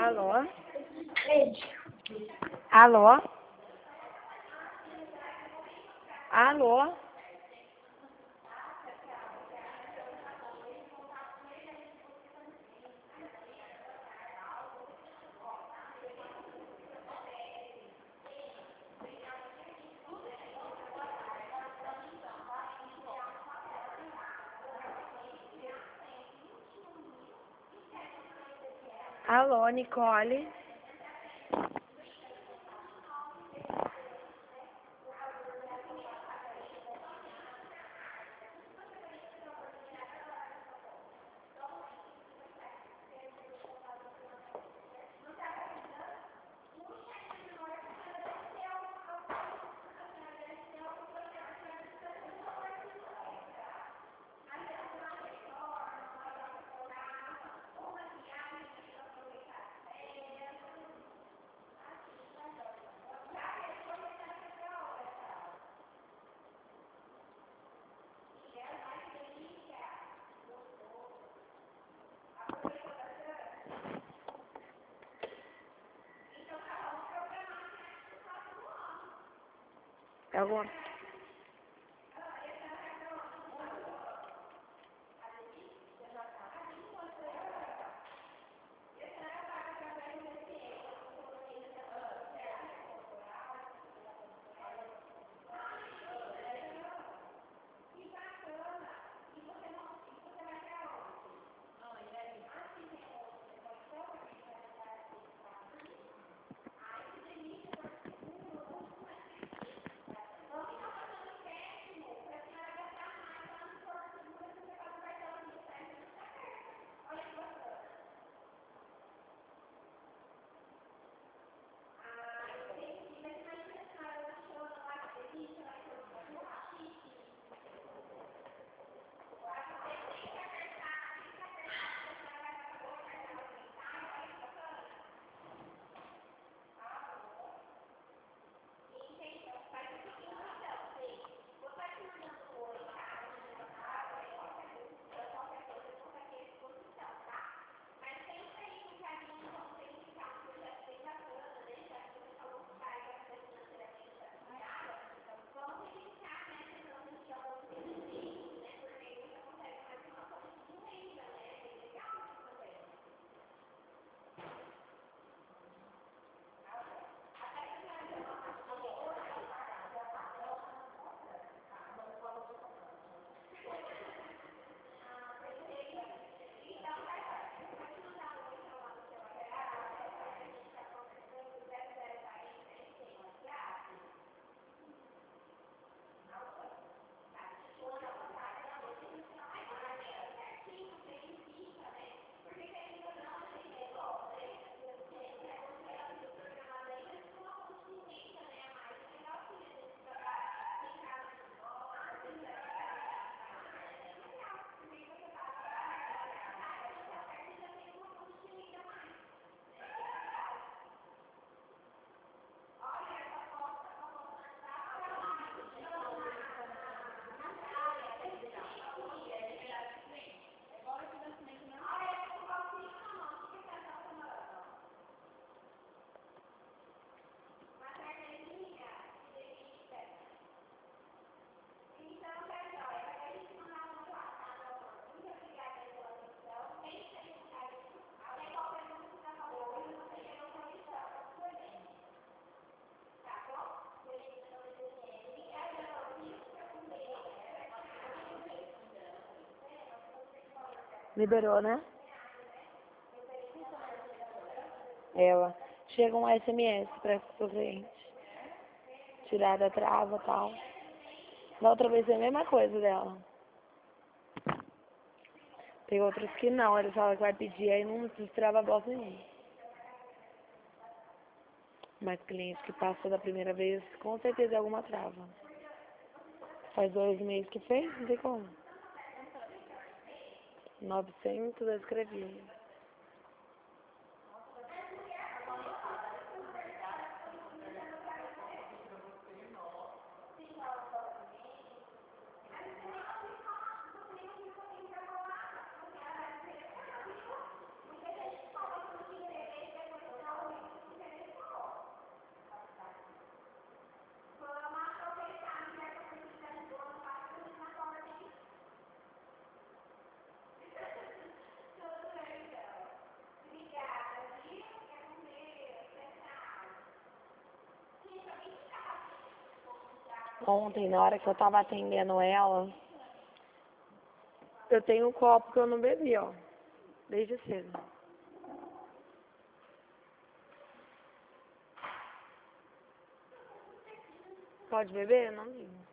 Alô? Alô? Alô? Alô, Nicole? Alguma... Liberou, né? Ela. Chega um SMS para o cliente. Tirar da trava e tal. Da outra vez foi a mesma coisa dela. Tem outros que não. Ele fala que vai pedir, aí não destrava a bosta nenhuma. Mas cliente que passa da primeira vez, com certeza é alguma trava. Faz 2 meses que fez, não tem como. 900 eu escrevi. Ontem, na hora que eu tava atendendo ela, eu tenho um copo que eu não bebi, ó. Desde cedo. Pode beber? Eu não digo.